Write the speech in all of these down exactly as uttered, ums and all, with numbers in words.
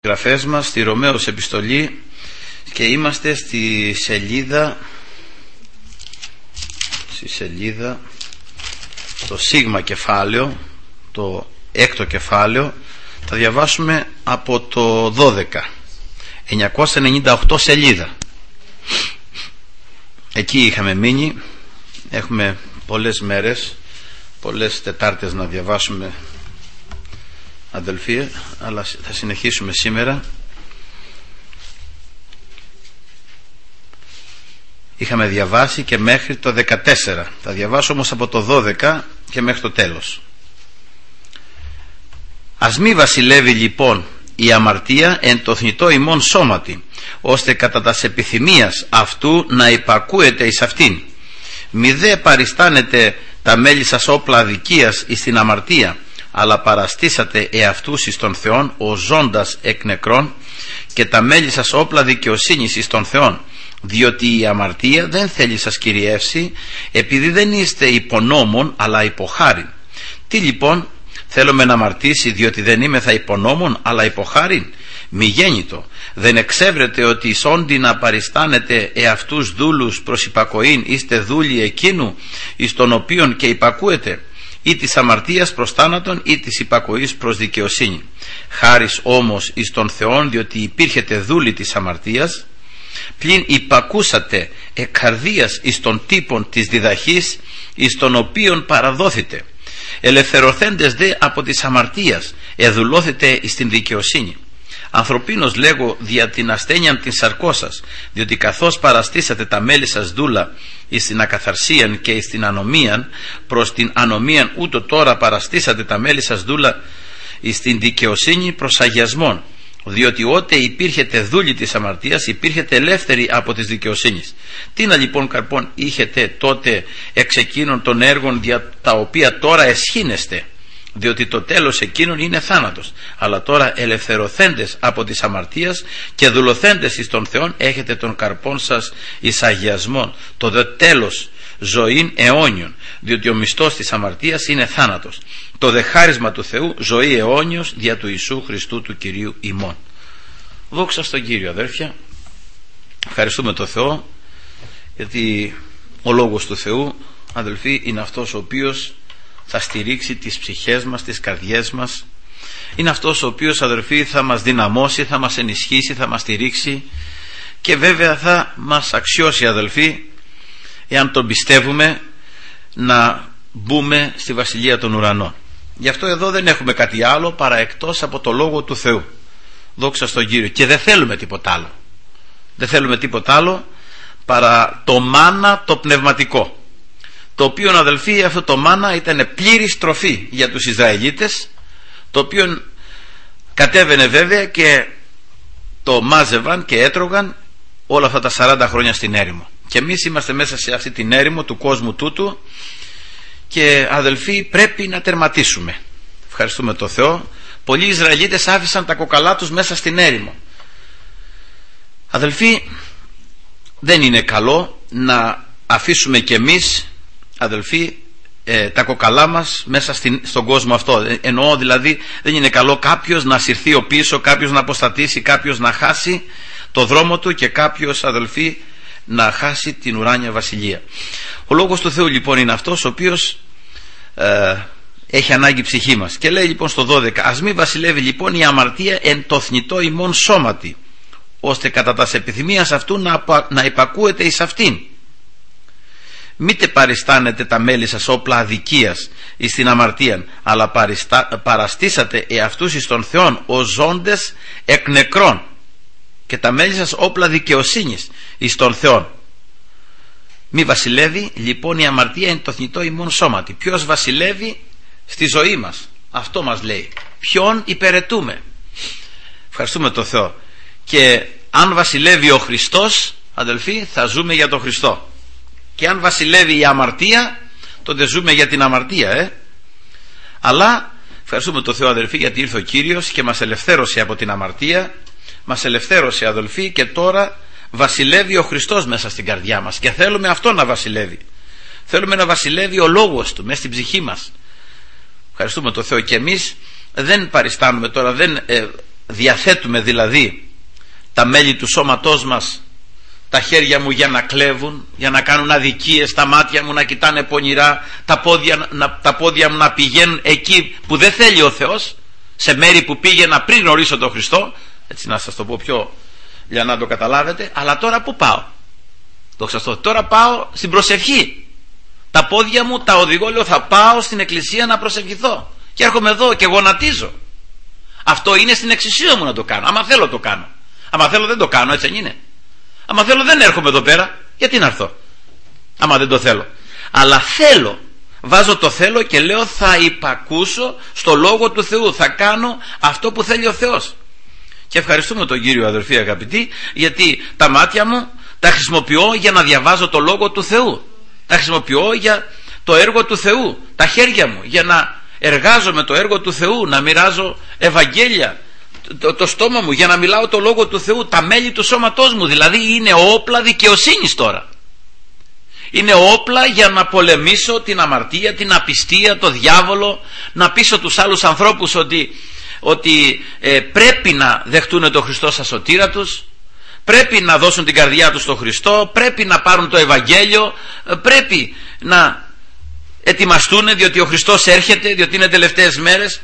Γραφές μας στη Ρωμαίους επιστολή και είμαστε στη σελίδα στη σελίδα το σίγμα κεφάλαιο, το έκτο κεφάλαιο. Θα διαβάσουμε από το δώδεκα, εννιακόσια ενενήντα οκτώ σελίδα. Εκεί είχαμε μείνει. Έχουμε πολλές μέρες, πολλές Τετάρτες να διαβάσουμε, αδελφοί, αλλά θα συνεχίσουμε σήμερα. Είχαμε διαβάσει και μέχρι το δεκατέσσερα. Θα διαβάσω όμως από το δώδεκα και μέχρι το τέλος. Ας μη βασιλεύει λοιπόν η αμαρτία εν το θνητό ημών σώματι, ώστε κατά τας επιθυμίας αυτού να υπακούετε εις αυτήν. Μη δε παριστάνετε τα μέλη σας όπλα αδικίας εις την αμαρτία, αλλά παραστήσατε εαυτούς εις τον Θεόν ως ζώντας εκ νεκρών, και τα μέλη σας όπλα δικαιοσύνης εις τον Θεόν, διότι η αμαρτία δεν θέλει σας κυριεύσει, επειδή δεν είστε υπονόμων αλλά υποχάριν. Τι λοιπόν, θέλουμε να αμαρτήσει διότι δεν είμαι θα υπονόμων αλλά υποχάριν? Μη γέννητο, δεν εξέβρετε ότι εις όντι να παριστάνετε εαυτούς δούλους προς υπακοήν είστε δούλοι εκείνου εις τον οποίον και υπακούετε, ή της αμαρτίας προς θάνατον ή της υπακοής προς δικαιοσύνη. Χάρις όμως εις τον Θεόν, διότι υπήρχετε δούλοι της αμαρτίας, πλην υπακούσατε εκ καρδίας εις τον τύπον της διδαχής εις τον οποίον παραδόθητε. Ελευθερωθέντες δε από της αμαρτίας εδουλώθητε εις την δικαιοσύνη. Ανθρωπίνος λέγω δια την ασθένειαν την σαρκός σας, διότι καθώς παραστήσατε τα μέλη σας δούλα εις την ακαθαρσίαν και εις την ανομίαν, προς την ανομίαν ούτω τώρα παραστήσατε τα μέλη σας δούλα εις την δικαιοσύνη προς αγιασμόν. Διότι ότε υπήρχετε δούλοι της αμαρτίας, υπήρχετε ελεύθεροι από της δικαιοσύνης. Τι να λοιπόν καρπόν είχετε τότε εξ εκείνων των έργων δια τα οποία τώρα εσχήνεστε, διότι το τέλος εκείνων είναι θάνατος. Αλλά τώρα ελευθερωθέντες από της αμαρτίας και δουλωθέντες εις τον Θεόν, έχετε τον καρπόν σας εις αγιασμόν, το δε τέλος ζωήν αιώνιον, διότι ο μισθός της αμαρτίας είναι θάνατος, το δε χάρισμα του Θεού ζωή αιώνιος δια του Ιησού Χριστού του Κυρίου ημών. Δόξα στον Κύριο, αδέρφια. Ευχαριστούμε τον Θεό, γιατί ο Λόγος του Θεού, αδελφοί, είναι αυτός ο οποίος θα στηρίξει τις ψυχές μας, τις καρδιές μας. Είναι αυτός ο οποίος, αδελφοί, θα μας δυναμώσει, θα μας ενισχύσει, θα μας στηρίξει και βέβαια θα μας αξιώσει, αδελφοί, εάν τον πιστεύουμε, να μπούμε στη Βασιλεία των Ουρανών. Γι' αυτό εδώ δεν έχουμε κάτι άλλο παρά εκτός από το Λόγο του Θεού. Δόξα στον Κύριο. Και δεν θέλουμε τίποτα άλλο. Δεν θέλουμε τίποτα άλλο παρά το μάνα το πνευματικό, το οποίο, αδελφοί, αυτό το μάνα ήταν πλήρης τροφή για τους Ισραηλίτες, το οποίο κατέβαινε βέβαια και το μάζευαν και έτρωγαν όλα αυτά τα σαράντα χρόνια στην έρημο. Και εμείς είμαστε μέσα σε αυτή την έρημο του κόσμου τούτου και, αδελφοί, πρέπει να τερματίσουμε. Ευχαριστούμε τον Θεό. Πολλοί Ισραηλίτες άφησαν τα κοκαλά τους μέσα στην έρημο. Αδελφοί, δεν είναι καλό να αφήσουμε κι εμείς, αδελφοί, ε, τα κοκαλά μας μέσα στην, στον κόσμο αυτό. Ε, εννοώ δηλαδή, δεν είναι καλό κάποιος να συρθεί ο πίσω, κάποιος να αποστατήσει, κάποιος να χάσει το δρόμο του και κάποιος, αδελφοί, να χάσει την ουράνια βασιλεία. Ο Λόγος του Θεού λοιπόν είναι αυτός ο οποίος ε, έχει ανάγκη ψυχή μας. Και λέει λοιπόν στο δώδεκα, ας μη βασιλεύει λοιπόν η αμαρτία εν το θνητό ημών σώματι, ώστε κατά τας επιθυμίας αυτού να, να υπακούετε εις αυτήν. Μήτε παριστάνετε τα μέλη σας όπλα αδικίας εις την αμαρτία, αλλά παριστα, παραστήσατε εαυτούς εις τον Θεόν ως ζώντες εκ νεκρών, και τα μέλη σας όπλα δικαιοσύνης εις τον Θεόν. Μη βασιλεύει λοιπόν η αμαρτία εν το θνητό ημών σώματι. Ποιος βασιλεύει στη ζωή μας? Αυτό μας λέει. Ποιον υπηρετούμε? Ευχαριστούμε τον Θεό. Και αν βασιλεύει ο Χριστός, αδελφοί, θα ζούμε για τον Χριστό. Και αν βασιλεύει η αμαρτία, τότε ζούμε για την αμαρτία, ε? Αλλά ευχαριστούμε τον Θεό, αδελφοί, γιατί ήρθε ο Κύριος και μας ελευθέρωσε από την αμαρτία, μας ελευθέρωσε, αδελφοί, και τώρα βασιλεύει ο Χριστός μέσα στην καρδιά μας και θέλουμε αυτό να βασιλεύει. Θέλουμε να βασιλεύει ο Λόγος Του μέσα στην ψυχή μας. Ευχαριστούμε τον Θεό. Και εμείς δεν παριστάνουμε τώρα, δεν ε, διαθέτουμε δηλαδή τα μέλη του σώματός μας, τα χέρια μου για να κλέβουν, για να κάνουν αδικίες, τα μάτια μου να κοιτάνε πονηρά, τα πόδια, να, τα πόδια μου να πηγαίνουν εκεί που δεν θέλει ο Θεός, σε μέρη που πήγαινα πριν γνωρίσω τον Χριστό, έτσι να σας το πω πιο για να το καταλάβετε. Αλλά τώρα που πάω? Δόξα τω Θεώ, τώρα πάω στην προσευχή. Τα πόδια μου τα οδηγώ, λέω θα πάω στην εκκλησία να προσευχηθώ, και έρχομαι εδώ και γονατίζω. Αυτό είναι στην εξουσία μου να το κάνω. Άμα θέλω το κάνω, άμα θέλω δεν το κάνω, έτσι δεν είναι? Άμα θέλω δεν έρχομαι εδώ πέρα, γιατί να έρθω άμα δεν το θέλω? Αλλά θέλω, βάζω το θέλω και λέω θα υπακούσω στο Λόγο του Θεού, θα κάνω αυτό που θέλει ο Θεός. Και ευχαριστούμε τον Κύριο, αδελφοί αγαπητοί, γιατί τα μάτια μου τα χρησιμοποιώ για να διαβάζω το Λόγο του Θεού, τα χρησιμοποιώ για το έργο του Θεού, τα χέρια μου για να εργάζομαι το έργο του Θεού, να μοιράζω Ευαγγέλια, το, το στόμα μου για να μιλάω το Λόγο του Θεού, τα μέλη του σώματός μου δηλαδή είναι όπλα δικαιοσύνης τώρα. Είναι όπλα για να πολεμήσω την αμαρτία, την απιστία, το διάβολο, να πείσω τους άλλους ανθρώπους ότι, ότι ε, πρέπει να δεχτούν τον Χριστό σαν σωτήρα τους, πρέπει να δώσουν την καρδιά τους στον Χριστό, πρέπει να πάρουν το Ευαγγέλιο, πρέπει να ετοιμαστούν διότι ο Χριστός έρχεται, διότι είναι τελευταίες μέρες.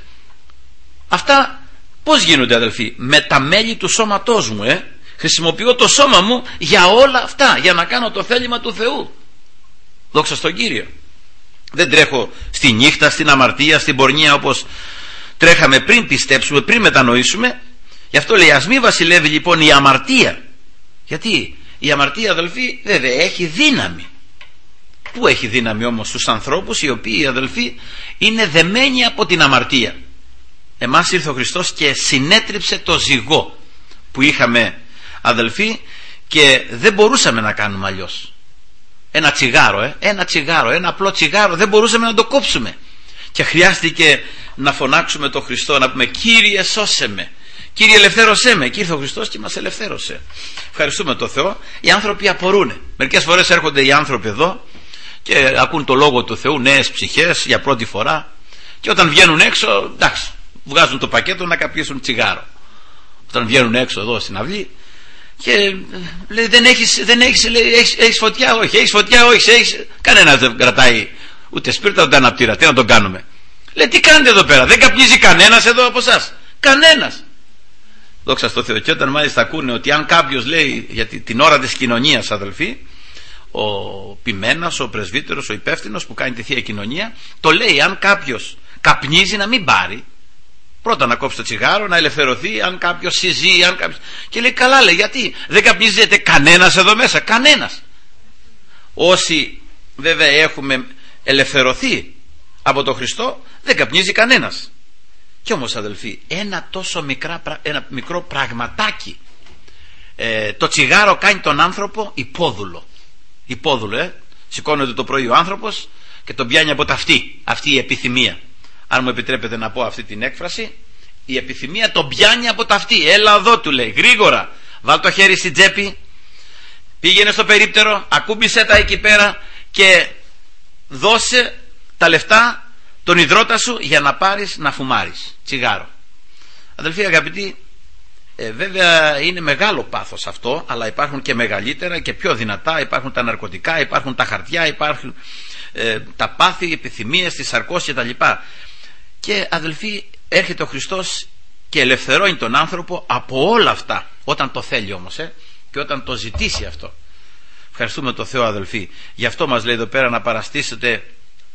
Αυτά πώς γίνονται, αδελφοί? Με τα μέλη του σώματός μου. ε? Χρησιμοποιώ το σώμα μου για όλα αυτά, για να κάνω το θέλημα του Θεού. Δόξα στον Κύριο. Δεν τρέχω στη νύχτα, στην αμαρτία, στην πορνεία όπως τρέχαμε πριν πιστέψουμε, πριν μετανοήσουμε. Γι' αυτό λέει ας μη βασιλεύει λοιπόν η αμαρτία. Γιατί η αμαρτία, αδελφοί, βέβαια έχει δύναμη. Πού έχει δύναμη όμως? Στους ανθρώπους οι οποίοι, αδελφοί, είναι δεμένοι από την αμαρτία. Εμάς ήρθε ο Χριστός και συνέτριψε το ζυγό που είχαμε, αδελφοί, και δεν μπορούσαμε να κάνουμε αλλιώς. Ένα τσιγάρο, ε, ένα τσιγάρο, ένα απλό τσιγάρο δεν μπορούσαμε να το κόψουμε. Και χρειάστηκε να φωνάξουμε τον Χριστό, να πούμε Κύριε σώσε με, Κύριε ελευθέρωσέ με. Και ήρθε ο Χριστός και μας ελευθέρωσε. Ευχαριστούμε τον Θεό. Οι άνθρωποι απορούν. Μερικές φορές έρχονται οι άνθρωποι εδώ και ακούν το Λόγο του Θεού, νέες ψυχές για πρώτη φορά, και όταν βγαίνουν έξω, εντάξει, βγάζουν το πακέτο να καπνίσουν τσιγάρο. Όταν βγαίνουν έξω εδώ στην αυλή και λέει δεν έχεις, δεν έχεις, λέει, έχεις, έχεις φωτιά? Όχι. Έχεις φωτιά? Όχι. Έχεις... Κανένας δεν κρατάει ούτε σπίρτα ούτε αναπτήρα. Τι να τον κάνουμε? Λέει τι κάνετε εδώ πέρα? Δεν καπνίζει κανένας εδώ από εσάς? Κανένας. Δόξα τω Θεώ. Και όταν μάλιστα ακούνε ότι αν κάποιος λέει για την ώρα της κοινωνίας, αδελφοί, ο ποιμένας, ο πρεσβύτερος, ο υπεύθυνος που κάνει τη Θεία Κοινωνία, το λέει αν κάποιος καπνίζει να μην πάρει. Πρώτα να κόψει το τσιγάρο, να ελευθερωθεί, αν κάποιος συζεί, αν κάποιος... Και λέει καλά, λέει, γιατί δεν καπνίζεται κανένας εδώ μέσα? Κανένας. Όσοι βέβαια έχουμε ελευθερωθεί από τον Χριστό, δεν καπνίζει κανένας. Κι όμως, αδελφοί, ένα τόσο μικρά, ένα μικρό πραγματάκι, ε, το τσιγάρο κάνει τον άνθρωπο υπόδουλο. Υπόδουλο, ε. Σηκώνεται το πρωί ο άνθρωπος και τον πιάνει από τα αυτή, αυτή η επιθυμία. Αν μου επιτρέπετε να πω αυτή την έκφραση, η επιθυμία τον πιάνει από τα αυτή. Έλα εδώ, του λέει, γρήγορα, βάλ το χέρι στην τσέπη, πήγαινε στο περίπτερο, ακούμπησε τα εκεί πέρα και δώσε τα λεφτά, τον υδρότα σου, για να πάρεις να φουμάρεις τσιγάρο. Αδελφοί αγαπητοί, ε, βέβαια είναι μεγάλο πάθος αυτό, αλλά υπάρχουν και μεγαλύτερα και πιο δυνατά. Υπάρχουν τα ναρκωτικά, υπάρχουν τα χαρτιά, υπάρχουν ε, τα πάθη, οι επιθυμίες, τις σαρκώσεις κτλ. Και αδελφοί, έρχεται ο Χριστός και ελευθερώνει τον άνθρωπο από όλα αυτά, όταν το θέλει όμως, ε, και όταν το ζητήσει αυτό. Ευχαριστούμε τον Θεό, αδελφοί. Γι' αυτό μας λέει εδώ πέρα να παραστήσετε,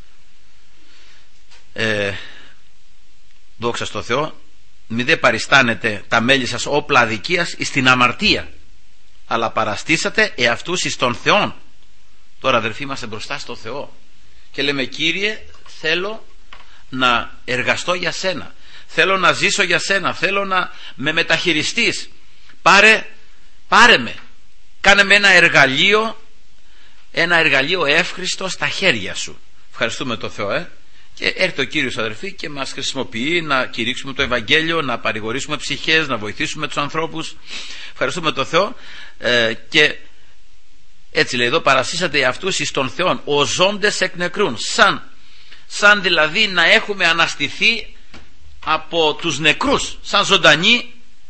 ε, δόξα στο Θεό, μη δε παριστάνετε τα μέλη σας όπλα αδικίας εις την αμαρτία, αλλά παραστήσατε εαυτούς εις τον Θεόν. Τώρα, αδελφοί, είμαστε μπροστά στο Θεό και λέμε Κύριε, θέλω να εργαστώ για σένα, θέλω να ζήσω για σένα, θέλω να με μεταχειριστείς. Πάρε, πάρε με, κάνε με ένα εργαλείο, ένα εργαλείο εύχριστο στα χέρια σου. Ευχαριστούμε τον Θεό, ε. Και έρχεται ο Κύριος, αδερφοί, και μας χρησιμοποιεί να κηρύξουμε το Ευαγγέλιο, να παρηγορήσουμε ψυχές, να βοηθήσουμε τους ανθρώπους. Ευχαριστούμε τον Θεό, ε, και έτσι λέει εδώ, παραστήσατε αυτούς εις τον Θεόν, ο ζώντες εκ νεκρούν. Σαν, σαν δηλαδή να έχουμε αναστηθεί από τους νεκρούς, σαν ζωντανοί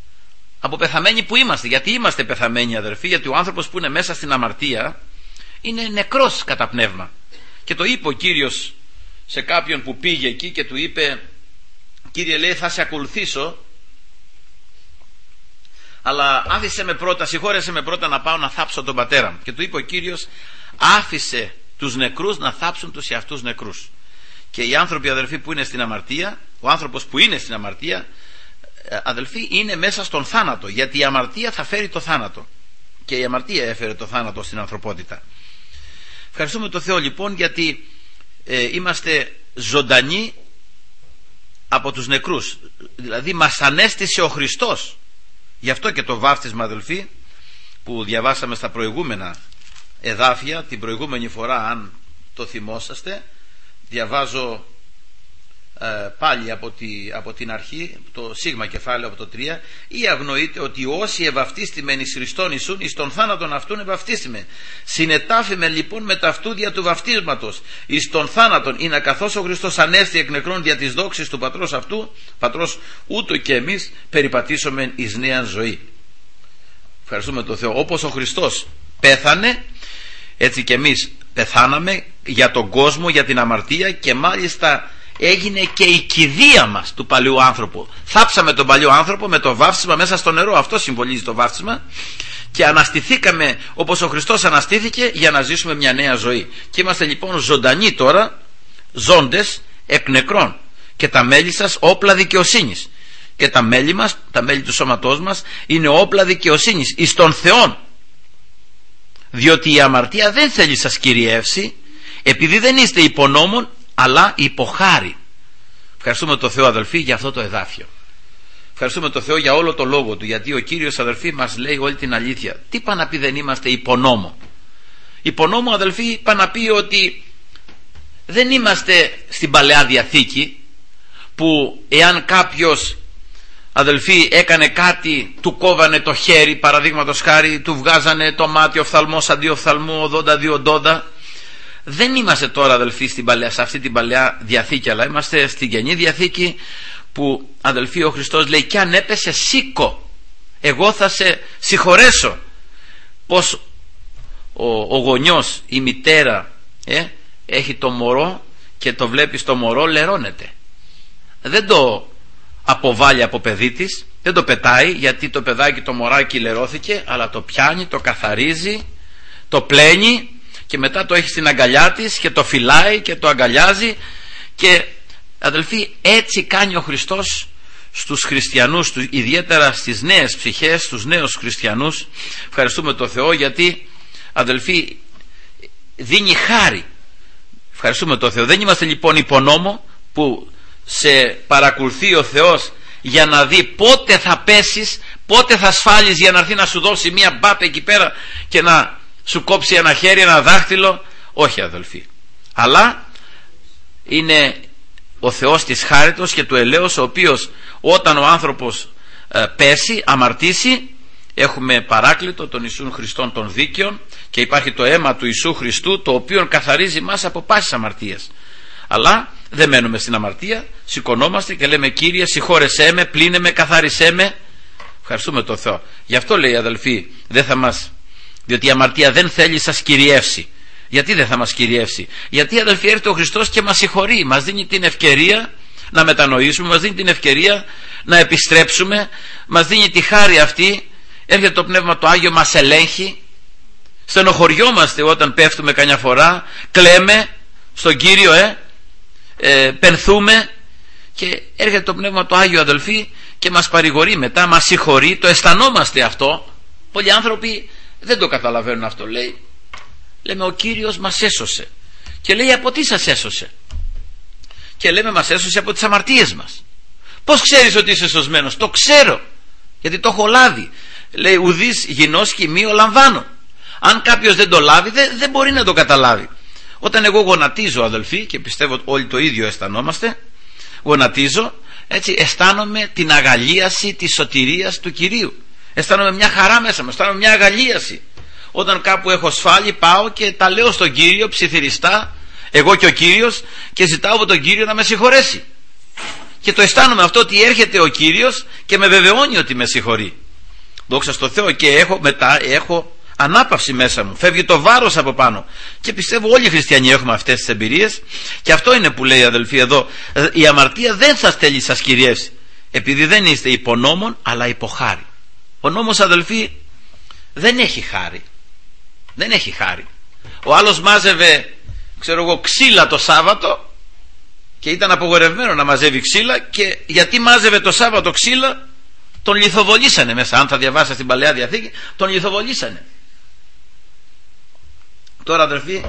από πεθαμένοι που είμαστε. Γιατί είμαστε πεθαμένοι, αδερφοί? Γιατί ο άνθρωπος που είναι μέσα στην αμαρτία είναι νεκρός κατά πνεύμα. Και το είπε ο Κύριος σε κάποιον που πήγε εκεί και του είπε: Κύριε, λέει, θα σε ακολουθήσω, αλλά άφησε με πρώτα, συγχώρεσε με πρώτα να πάω να θάψω τον πατέρα μου. Και του είπε ο Κύριος: άφησε τους νεκρούς να θάψουν τους εαυτούς νεκρούς. Και οι άνθρωποι, αδελφοί, που είναι στην αμαρτία, ο άνθρωπος που είναι στην αμαρτία, αδελφοί, είναι μέσα στον θάνατο, γιατί η αμαρτία θα φέρει το θάνατο, και η αμαρτία έφερε το θάνατο στην ανθρωπότητα. Ευχαριστούμε τον Θεό λοιπόν, γιατί ε, είμαστε ζωντανοί από τους νεκρούς, δηλαδή μας ανέστησε ο Χριστός. Γι' αυτό και το βάφτισμα, αδελφοί, που διαβάσαμε στα προηγούμενα εδάφια την προηγούμενη φορά, αν το θυμόσαστε, διαβάζω ε, πάλι από, τη, από την αρχή, το σίγμα κεφάλαιο από το τρία: ή αγνοείτε ότι όσοι ευαυτίστημεν εις Χριστόν Ιησούν, εις τον θάνατον αυτούν ευαυτίστημεν. Συνετάφημεν λοιπόν με τα αυτού δια του βαφτίσματος εις τον θάνατον, ή να καθώς ο Χριστός ανέστη εκ νεκρών δια της δόξης του πατρός αυτού, πατρός, ούτω και εμείς περιπατήσομεν εις νέαν ζωή. Ευχαριστούμε τον Θεό. Όπως ο Χριστός πέθανε, έτσι και εμείς πεθάναμε για τον κόσμο, για την αμαρτία, και μάλιστα έγινε και η κηδεία μας του παλιού άνθρωπου. Θάψαμε τον παλιό άνθρωπο με το βάφτισμα μέσα στο νερό. Αυτό συμβολίζει το βάφτισμα. Και αναστηθήκαμε όπως ο Χριστός αναστήθηκε, για να ζήσουμε μια νέα ζωή. Και είμαστε λοιπόν ζωντανοί τώρα, ζώντες εκ νεκρών. Και τα μέλη σας όπλα δικαιοσύνης. Και τα μέλη μας, τα μέλη του σώματός μας, είναι όπλα δικαιοσύνης εις τον Θεόν. Διότι η αμαρτία δεν θέλει σας κυριεύσει, επειδή δεν είστε υπονόμων, αλλά υποχάρη. Ευχαριστούμε τον Θεό, αδελφοί, για αυτό το εδάφιο. Ευχαριστούμε τον Θεό για όλο το λόγο του, γιατί ο Κύριος, αδελφοί, μας λέει όλη την αλήθεια. Τι πάει να πει δεν είμαστε υπονόμο? Υπονόμο, αδελφοί, πάει να πει ότι δεν είμαστε στην Παλαιά Διαθήκη, που εάν κάποιος, αδελφοί, έκανε κάτι, του κόβανε το χέρι, παραδείγματος χάρη, του βγάζανε το μάτι οφθαλμός αντί οφθαλμού, οδόντα δι οντόντα. Δεν είμαστε τώρα, αδελφοί, στην παλαιά, σε αυτή την Παλαιά Διαθήκη, αλλά είμαστε στην Καινή Διαθήκη, που, αδελφοί, ο Χριστός λέει: κι αν έπεσε, σήκω, εγώ θα σε συγχωρέσω. Πως ο, ο γονιός, η μητέρα ε, έχει το μωρό και το βλέπει στο μωρό, λερώνεται. Δεν το αποβάλλει από παιδί της, δεν το πετάει, γιατί το παιδάκι, το μωράκι, λερώθηκε, αλλά το πιάνει, το καθαρίζει, το πλένει, και μετά το έχει στην αγκαλιά της και το φυλάει και το αγκαλιάζει. Και, αδελφοί, έτσι κάνει ο Χριστός στους χριστιανούς, ιδιαίτερα στις νέες ψυχές, στους νέους χριστιανούς. Ευχαριστούμε τον Θεό, γιατί, αδελφοί, δίνει χάρη. Ευχαριστούμε τον Θεό. Δεν είμαστε λοιπόν υπονόμο, που σε παρακολουθεί ο Θεός για να δει πότε θα πέσεις, πότε θα σφάλεις, για να έρθει να σου δώσει μία μπάπα εκεί πέρα και να σου κόψει ένα χέρι, ένα δάχτυλο. Όχι, αδελφοί, αλλά είναι ο Θεός της χάριτος και του ελέους, ο οποίος όταν ο άνθρωπος ε, πέσει, αμαρτήσει, έχουμε παράκλητο τον Ιησούν Χριστόν των δίκαιων, και υπάρχει το αίμα του Ιησού Χριστού, το οποίο καθαρίζει μας από πάσης αμαρτίας. Αλλά δεν μένουμε στην αμαρτία, σηκωνόμαστε και λέμε: Κύριε, συγχώρεσέ με, πλύνε με, καθάρισέ με. Ευχαριστούμε τον Θεό. Γι' αυτό λέει, αδελφοί, δεν θα μας, διότι η αμαρτία δεν θέλει σας κυριεύσει. Γιατί δεν θα μας κυριεύσει? Γιατί, αδελφοί, έρχεται ο Χριστός και μας συγχωρεί, μας δίνει την ευκαιρία να μετανοήσουμε, μας δίνει την ευκαιρία να επιστρέψουμε, μας δίνει τη χάρη αυτή. Έρχεται το Πνεύμα το Άγιο, μας ελέγχει. Στενοχωριόμαστε όταν πέφτουμε καμιά φορά, κλαίμε στον Κύριο, ε, ε πενθούμε, και έρχεται το Πνεύμα το Άγιο, αδελφοί, και μας παρηγορεί μετά, μας συγχωρεί. Το αισθανόμαστε αυτό. Πολλοί άνθρωποι δεν το καταλαβαίνουν αυτό. Λέει, λέμε: ο Κύριος μας έσωσε. Και λέει: από τι σας έσωσε? Και λέμε: μας έσωσε από τις αμαρτίες μας. Πώς ξέρεις ότι είσαι σωσμένος? Το ξέρω, γιατί το έχω λάβει. Λέει: ουδείς γινός χυμείο λαμβάνω. Αν κάποιος δεν το λάβει, δεν, δεν μπορεί να το καταλάβει. Όταν εγώ γονατίζω, αδελφοί, και πιστεύω όλοι το ίδιο αισθανόμαστε, γονατίζω, έτσι αισθάνομαι την αγαλίαση της σωτηρίας του Κυρίου. Αισθάνομαι μια χαρά μέσα μου, αισθάνομαι μια αγαλίαση. Όταν κάπου έχω σφάλει, πάω και τα λέω στον Κύριο ψιθυριστά, εγώ και ο Κύριος, και ζητάω από τον Κύριο να με συγχωρέσει. Και το αισθάνομαι αυτό, ότι έρχεται ο Κύριος και με βεβαιώνει ότι με συγχωρεί. δόξα στο Θεό, και έχω μετά έχω ανάπαυση μέσα μου, φεύγει το βάρος από πάνω, και πιστεύω όλοι οι χριστιανοί έχουμε αυτές τις εμπειρίες. Και αυτό είναι που λέει, αδελφοί, εδώ, η αμαρτία δεν σας θέλει, σας κυριεύσει, επειδή δεν είστε υπονόμων αλλά υποχάρη. Ο νόμος, αδελφοί, δεν έχει χάρη, δεν έχει χάρη. Ο άλλος μάζευε, ξέρω εγώ, ξύλα το Σάββατο και ήταν απογορευμένο να μαζεύει ξύλα, και γιατί μάζευε το Σάββατο ξύλα τον λιθοβολήσανε μέσα. Αν θα διαβάσετε στην Παλαιά Διαθήκη, τον λιθοβολήσανε. Τώρα, αδελφοί,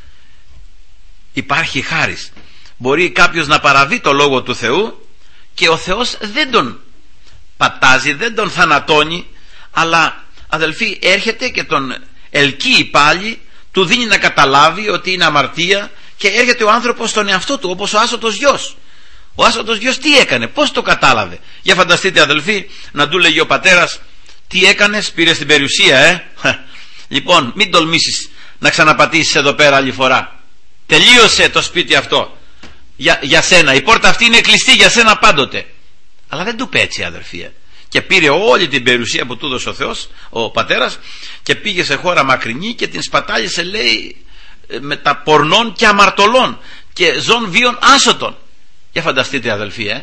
υπάρχει χάρις. Μπορεί κάποιος να παραβεί το λόγο του Θεού και ο Θεός δεν τον πατάζει, δεν τον θανατώνει, αλλά, αδελφοί, έρχεται και τον ελκύει πάλι, του δίνει να καταλάβει ότι είναι αμαρτία, και έρχεται ο άνθρωπος στον εαυτό του, όπως ο άσωτος γιος. Ο άσωτος γιος τι έκανε, πώς το κατάλαβε? Για φανταστείτε, αδελφοί, να του λέγει ο πατέρας, τι έκανες, πήρες την περιουσία, ε? Λοιπόν, μην τολμήσεις να ξαναπατήσεις εδώ πέρα άλλη φορά. Τελείωσε το σπίτι αυτό για, για σένα, η πόρτα αυτή είναι κλειστή για σένα πάντοτε. Αλλά δεν του πέτσε, αδελφοί, και πήρε όλη την περιουσία που του έδωσε ο Θεός, ο πατέρας, και πήγε σε χώρα μακρινή και την σπατάλησε, λέει, με τα πορνών και αμαρτωλών και ζών βίων άσωτων. Για φανταστείτε, αδελφοί, ε?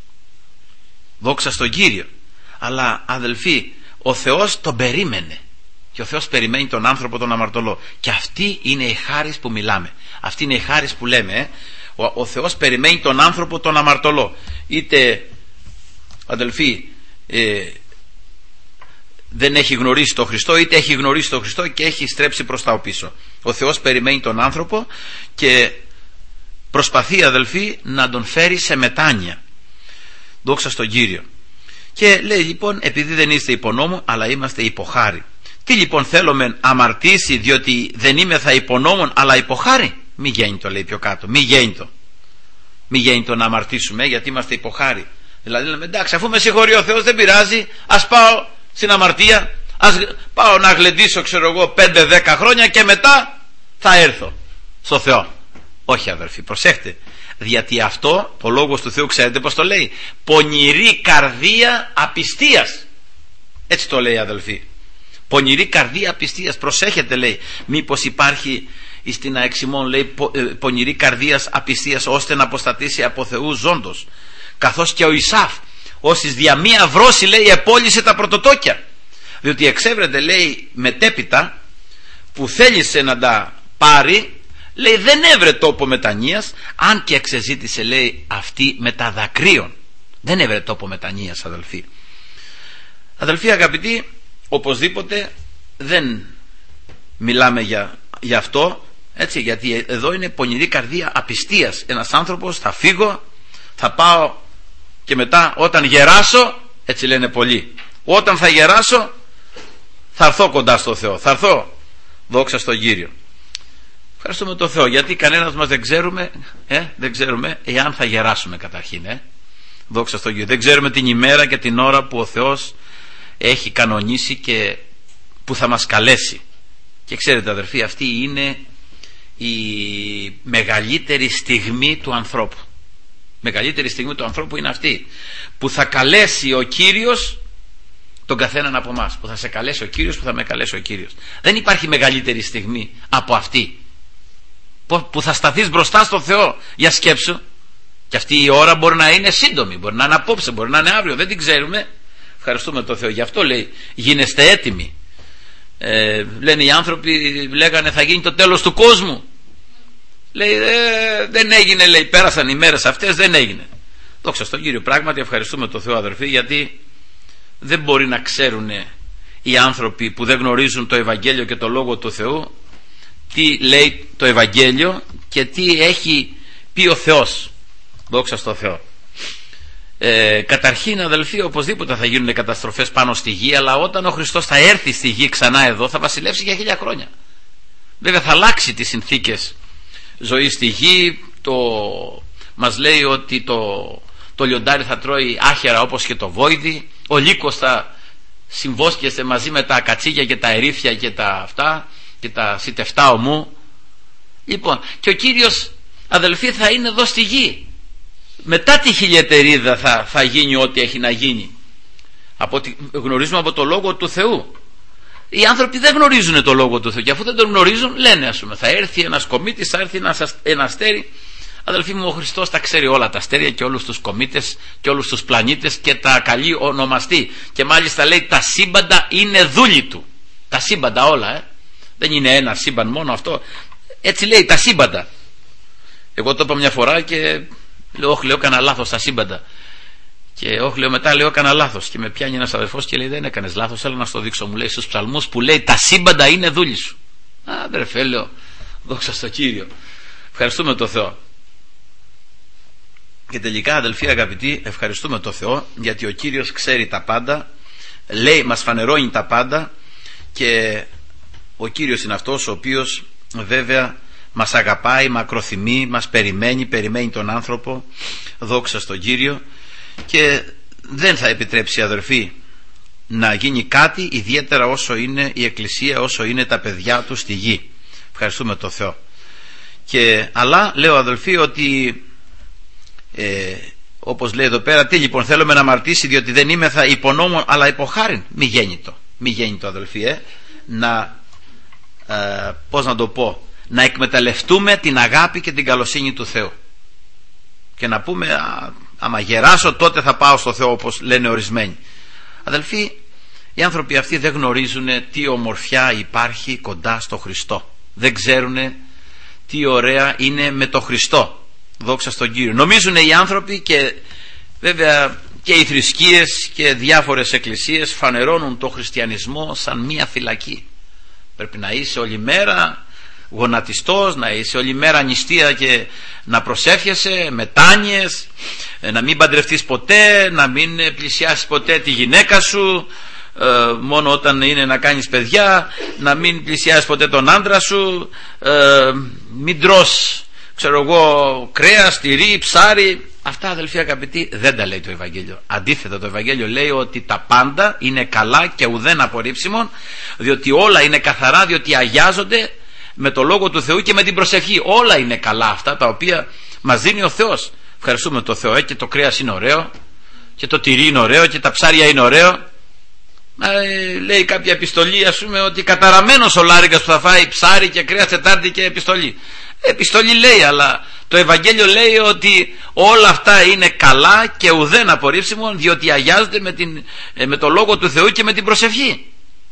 δόξα στον Κύριο. Αλλά, αδελφοί, ο Θεός τον περίμενε, και ο Θεός περιμένει τον άνθρωπο τον αμαρτωλό, και αυτή είναι η χάρις που μιλάμε, αυτή είναι η χάρις που λέμε, ε? ο, ο Θεός περιμένει τον άνθρωπο τον αμαρτωλό, είτε, αδελφοί, ε, δεν έχει γνωρίσει τον Χριστό, είτε έχει γνωρίσει τον Χριστό και έχει στρέψει προς τα πίσω. Ο Θεός περιμένει τον άνθρωπο και προσπαθεί, αδελφοί, να τον φέρει σε μετάνοια. Δόξα στον Κύριο. Και λέει, λοιπόν, επειδή δεν είστε υπονόμου αλλά είμαστε υποχάρη. Τι λοιπόν θέλουμε, αμαρτήσει διότι δεν είμαι θα υπονόμων αλλά υποχάρη? Μη γίνει το, λέει πιο κάτω, μη γίνει το. Μη γίνει το να αμαρτήσουμε γιατί είμαστε υποχάρη. Δηλαδή λέμε, εντάξει, αφού με συγχωρεί ο Θεός δεν πειράζει, ας πάω στην αμαρτία, ας πάω να γλεντήσω, ξέρω εγώ, πέντε δέκα χρόνια και μετά θα έρθω στο Θεό. Όχι, αδερφοί, προσέχτε, γιατί αυτό ο λόγος του Θεού, ξέρετε πως το λέει, πονηρή καρδία απιστίας. Έτσι το λέει, αδελφοί, πονηρή καρδία απιστίας. Προσέχετε, λέει, μήπως υπάρχει στην αεξιμών, λέει, πο, ε, πονηρή καρδίας απιστίας, ώστε να αποστατήσει από Θεού ζώντος, καθώς και ο Ισάφ όσης δια μία βρώση, λέει, επόλυσε τα πρωτοτόκια, διότι εξέβρεται, λέει, μετέπειτα που θέλησε να τα πάρει, λέει, δεν έβρε τόπο μετανοίας, αν και εξεζήτησε, λέει, αυτή με τα δακρύων. Δεν έβρε τόπο μετανοίας, αδελφοί. Αδελφοί αγαπητοί, οπωσδήποτε δεν μιλάμε για, για αυτό, έτσι, γιατί εδώ είναι πονηρή καρδία απιστίας. Ένας άνθρωπος, θα φύγω, θα πάω και μετά όταν γεράσω, έτσι λένε πολλοί, όταν θα γεράσω θα έρθω κοντά στο Θεό, θα έρθω, δόξα στον Κύριο. Ευχαριστούμε τον Θεό, γιατί κανένας μας δεν ξέρουμε, ε, δεν ξέρουμε εάν θα γεράσουμε καταρχήν, ε. Δόξα στον Κύριο. Δεν ξέρουμε την ημέρα και την ώρα που ο Θεός έχει κανονίσει και που θα μας καλέσει. Και ξέρετε, αδερφοί, αυτή είναι η μεγαλύτερη στιγμή του ανθρώπου. Μεγαλύτερη στιγμή του ανθρώπου είναι αυτή, που θα καλέσει ο Κύριος τον καθέναν από εμάς, που θα σε καλέσει ο Κύριος, που θα με καλέσει ο Κύριος. Δεν υπάρχει μεγαλύτερη στιγμή από αυτή, που θα σταθείς μπροστά στο Θεό. Για σκέψου. Και αυτή η ώρα μπορεί να είναι σύντομη, μπορεί να είναι απόψε, μπορεί να είναι αύριο, δεν την ξέρουμε. Ευχαριστούμε τον Θεό. Γι' αυτό λέει, γίνεστε έτοιμοι. ε, Λένε οι άνθρωποι, λέγανε θα γίνει το τέλος του κόσμου. Λέει, ε, δεν έγινε, λέει, πέρασαν οι μέρες αυτές, δεν έγινε. Δόξα στον Κύριο. Πράγματι ευχαριστούμε τον Θεό, αδερφοί, γιατί δεν μπορεί να ξέρουν οι άνθρωποι που δεν γνωρίζουν το Ευαγγέλιο και το Λόγο του Θεού τι λέει το Ευαγγέλιο και τι έχει πει ο Θεός. Δόξα στον Θεό. ε, Καταρχήν, αδελφοί, οπωσδήποτε θα γίνουν καταστροφές πάνω στη γη, αλλά όταν ο Χριστός θα έρθει στη γη ξανά εδώ, θα βασιλεύσει για χίλια χρόνια. Βέβαια θα αλλάξει τις συνθήκες ζωή στη γη. Το, μας λέει ότι το, το λιοντάρι θα τρώει άχερα όπως και το βόηδι, ο λύκος θα συμβόσκεται μαζί με τα κατσίγια και τα ερήφια και τα αυτά και τα σιτευτά ομού. Λοιπόν, και ο Κύριος, αδελφοί, θα είναι εδώ στη γη. Μετά τη χιλιετερίδα θα, θα γίνει ό,τι έχει να γίνει. Από ότι γνωρίζουμε από το Λόγο του Θεού. Οι άνθρωποι δεν γνωρίζουν το Λόγο του Θεού, και αφού δεν τον γνωρίζουν, λένε, ας πούμε, θα έρθει ένας κομήτης, θα έρθει ένα αστέρι. Αδελφοί μου, ο Χριστός τα ξέρει όλα τα αστέρια και όλους τους κομήτες και όλους τους πλανήτες και τα καλεί ονομαστεί. Και μάλιστα λέει τα σύμπαντα είναι δούλοι του. Τα σύμπαντα όλα, ε. Δεν είναι ένα σύμπαν μόνο αυτό. Έτσι λέει, τα σύμπαντα. Εγώ το είπα μια φορά και λέω, όχι, λέω, έκανα λάθος τα σύμπαντα. Και όχι, λέω, μετά λέω, έκανα λάθος. Και με πιάνει ένας αδερφός και λέει, δεν έκανες λάθος, έλα να στο δείξω. Μου λέει στους ψαλμούς που λέει τα σύμπαντα είναι δούλοι σου. Α, αδερφέ, λέω, δόξα στο Κύριο. Ευχαριστούμε τον Θεό. Και τελικά, αδελφοί αγαπητοί, ευχαριστούμε τον Θεό, γιατί ο Κύριος ξέρει τα πάντα, λέει, μας φανερώνει τα πάντα, και ο Κύριος είναι αυτός ο οποίος βέβαια μας αγαπάει, μακροθυμεί, μας περιμένει, περιμένει τον άνθρωπο, δόξα στον Κύριο, και δεν θα επιτρέψει, αδελφοί, να γίνει κάτι, ιδιαίτερα όσο είναι η Εκκλησία, όσο είναι τα παιδιά του στη γη. Ευχαριστούμε τον Θεό. Και, αλλά λέω, αδελφοί, ότι ε, όπως λέει εδώ πέρα, τι λοιπόν, θέλουμε να αμαρτήσει διότι δεν είμαι θα υπονόμων αλλά υποχάριν. Μη γέννητο, μη γέννητο, αδελφοί, ε, να ε, πώς να το πω, να εκμεταλλευτούμε την αγάπη και την καλοσύνη του Θεού και να πούμε, α, άμα γεράσω τότε θα πάω στο Θεό, όπως λένε ορισμένοι. Αδελφοί, οι άνθρωποι αυτοί δεν γνωρίζουν τι ομορφιά υπάρχει κοντά στο Χριστό, δεν ξέρουν τι ωραία είναι με το Χριστό. Δόξα στον Κύριο. Νομίζουν οι άνθρωποι, και βέβαια και οι θρησκείες και διάφορες εκκλησίες φανερώνουν το χριστιανισμό σαν μία φυλακή. Πρέπει να είσαι όλη μέρα γονατιστός, να είσαι όλη μέρα νηστεία και να προσεύχεσαι, μετάνοιες, να μην παντρευτείς ποτέ, να μην πλησιάσεις ποτέ τη γυναίκα σου, ε, μόνο όταν είναι να κάνεις παιδιά, να μην πλησιάσεις ποτέ τον άντρα σου, ε, μην τρως, ξέρω εγώ, κρέας, τυρί, ψάρι. Αυτά, αδελφοί αγαπητοί, δεν τα λέει το Ευαγγέλιο. Αντίθετα, το Ευαγγέλιο λέει ότι τα πάντα είναι καλά και ουδέν απορρίψιμον, διότι όλα είναι καθαρά, διότι αγιάζονται με το Λόγο του Θεού και με την προσευχή. Όλα είναι καλά αυτά τα οποία μας δίνει ο Θεός. Ευχαριστούμε τον Θεό, ε, και το κρέας είναι ωραίο και το τυρί είναι ωραίο και τα ψάρια είναι ωραίο. Ε, λέει κάποια επιστολή, ας πούμε, ότι καταραμένος ο λάρικας που θα φάει ψάρι και κρέας Τετάρτη και επιστολή. Επιστολή λέει, αλλά το Ευαγγέλιο λέει ότι όλα αυτά είναι καλά και ουδέν απορρίψιμον, διότι αγιάζονται με, την, με το Λόγο του Θεού και με την προσευχή.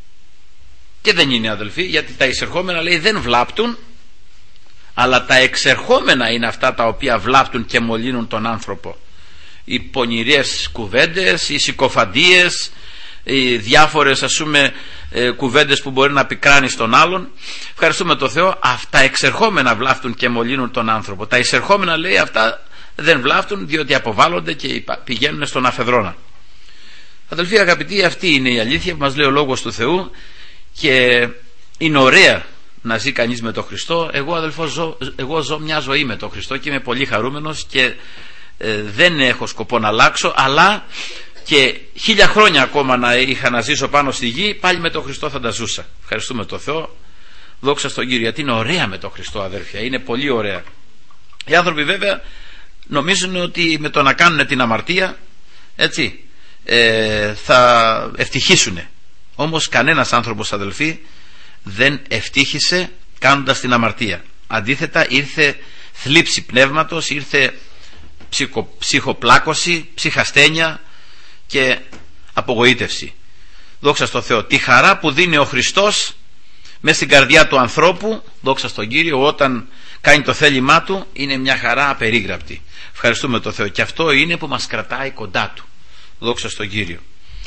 Και δεν είναι, αδελφοί, γιατί τα εισερχόμενα, λέει, δεν βλάπτουν, αλλά τα εξερχόμενα είναι αυτά τα οποία βλάπτουν και μολύνουν τον άνθρωπο. Οι πονηρές κουβέντες, οι συκοφαντίες, οι διάφορες, ας πούμε, ε, κουβέντες που μπορεί να πικράνει στον άλλον. Ευχαριστούμε τον Θεό, αυτά εξερχόμενα βλάφτουν και μολύνουν τον άνθρωπο. Τα εισερχόμενα, λέει, αυτά δεν βλάφτουν, διότι αποβάλλονται και πηγαίνουν στον αφεδρόνα. Αδελφοί αγαπητοί, αυτή είναι η αλήθεια που μας λέει ο Λόγος του Θεού, και είναι ωραία να ζει κανείς με τον Χριστό. Εγώ, αδελφός, ζω, εγώ ζω μια ζωή με τον Χριστό και είμαι πολύ χαρούμενος και ε, δεν έχω σκοπό να αλλάξω, αλλά και χίλια χρόνια ακόμα να είχα να ζήσω πάνω στη γη, πάλι με τον Χριστό θα τα ζούσα. Ευχαριστούμε τον Θεό, δόξα στον Κύριο, γιατί είναι ωραία με τον Χριστό, αδέρφια, είναι πολύ ωραία. Οι άνθρωποι βέβαια νομίζουν ότι με το να κάνουν την αμαρτία, έτσι, ε, θα ευτυχήσουν. Όμως κανένας άνθρωπος, αδελφοί, δεν ευτύχησε κάνοντας την αμαρτία. Αντίθετα, ήρθε θλίψη πνεύματος, ήρθε ψυχο, ψυχοπλάκωση, ψυχασθένεια και απογοήτευση. Δόξα στον Θεό. Τη χαρά που δίνει ο Χριστός μες στην καρδιά του ανθρώπου, δόξα στον Κύριο, όταν κάνει το θέλημά του, είναι μια χαρά απερίγραπτη. Ευχαριστούμε τον Θεό, και αυτό είναι που μας κρατάει κοντά του. Δόξα στον Κύριο.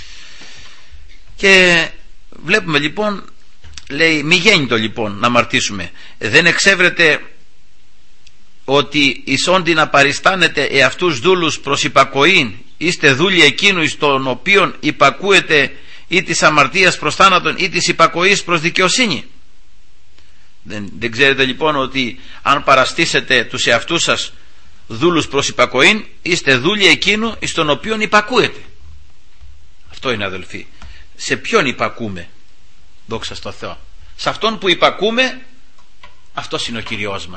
Και βλέπουμε λοιπόν, λέει, μη γέννητο λοιπόν να αμαρτήσουμε. Δεν εξέβρεται ότι εις όντι να παριστάνετε εαυτούς δούλους προς υπακοήν, είστε δούλοι εκείνου εις τον οποίον υπακούετε ή της αμαρτίας προς θάνατον ή της υπακοής προς δικαιοσύνη. Δεν, δεν ξέρετε λοιπόν ότι αν παραστήσετε τους εαυτούς σας δούλους προς υπακοήν, είστε δούλοι εκείνου εις τον οποίον υπακούετε. Αυτό είναι, αδελφοί. Σε ποιον υπακούμε? Δόξα στο Θεό. Σε αυτόν που υπακούμε, αυτός είναι ο Κυριός μας.